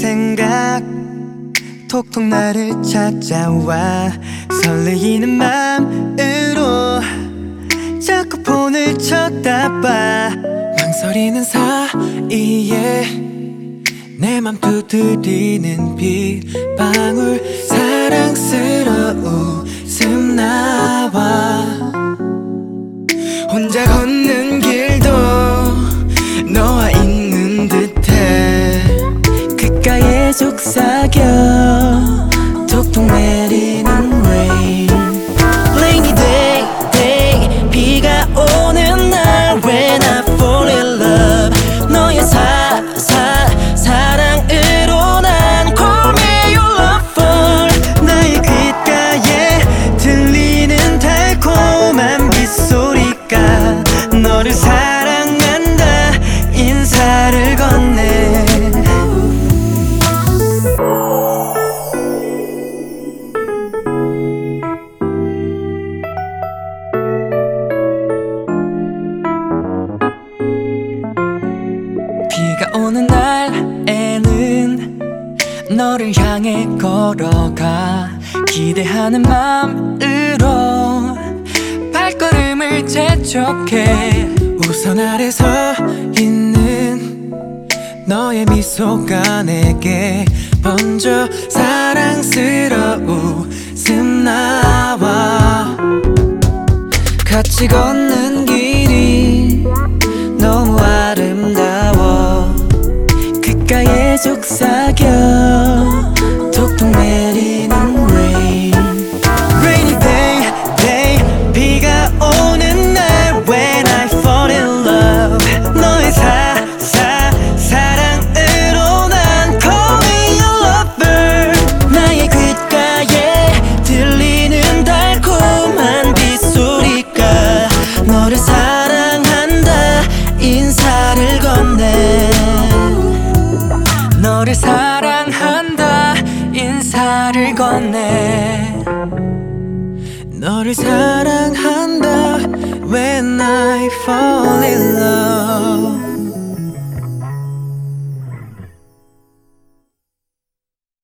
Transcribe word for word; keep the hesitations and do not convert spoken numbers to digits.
생각 톡톡 나를 찾아와 설레이는 맘으로 자꾸 폰을 쳐다봐. 망설이는 사이에 내 맘 두드리는 빗방울 사랑스러운 웃음 나와. 혼자 걷는 길도 너와 있는 듯해. 귓가에 속삭여 톡톡 내리는 rain. Rainy day, day 비가 오는 날 when I fall in love. 너의 사, 사, 사랑으로 난 call me your lover. 나의 귓가에 들리는 달콤한 빗소리가 너를 사랑한다 인사를 건네. 비가 오는 날에는 너를 향해 걸어가 기대하는 맘으로 발걸음을 재촉해. 우선 아래 서 있는 너의 미소가 내게 번져 사랑스러운 웃음 나와. 같이 걷는 길이 너무 아름다워. 귓가에 속삭여 톡톡 내리는 rain. Rainy day, day 비가 오는 날 when I fall in love. 너의 사, 사, 사랑으로 난 call me your lover. 나의 귓가에 들리는 달콤한 빗소리가 너를 사랑한다 인사를 건네. 너를 사랑한다 인사를 건네. 너를 사랑한다 when I fall in love.